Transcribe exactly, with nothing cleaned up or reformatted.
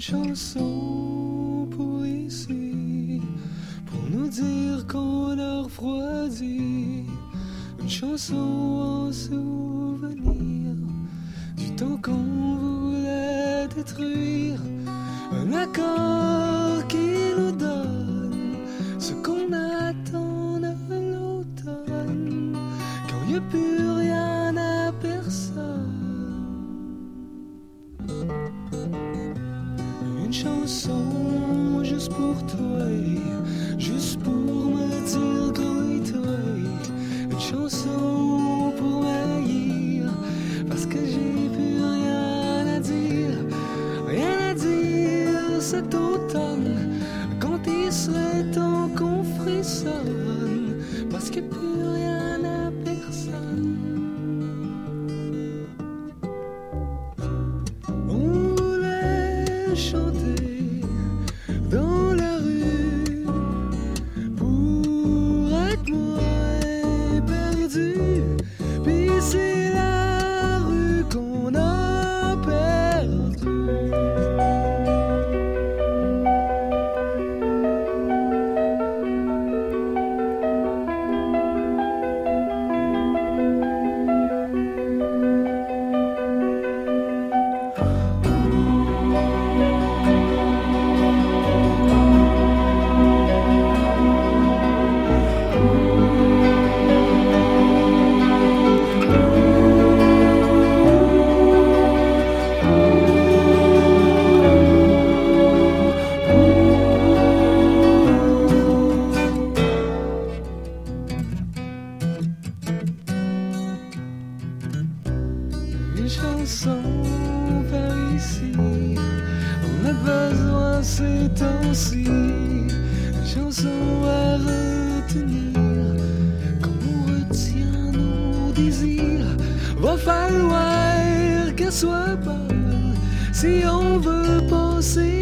chanson pour ici, pour nous dire qu'on a refroidi. Une chanson en souvenir du temps qu'on voulait détruire. Un accord qui nous donne ce qu'on attend de l'automne, quand il n'y a plus rien à personne. Une chanson juste pour toi, juste pour me dire grouille-toi. Une chanson pour m'haïr, parce que j'ai plus rien à dire, rien à dire cet automne, quand il serait temps qu'on frissonne, parce qu'il n'y a plus rien à personne. On voulait chanter dans la rue pour être moins perdu, puis c'est la rue qu'on a perdu. Une chanson par ici, on a besoin ces temps-ci. Une chanson à retenir, comme on retient nos désirs. Va falloir qu'elle soit bonne si on veut passer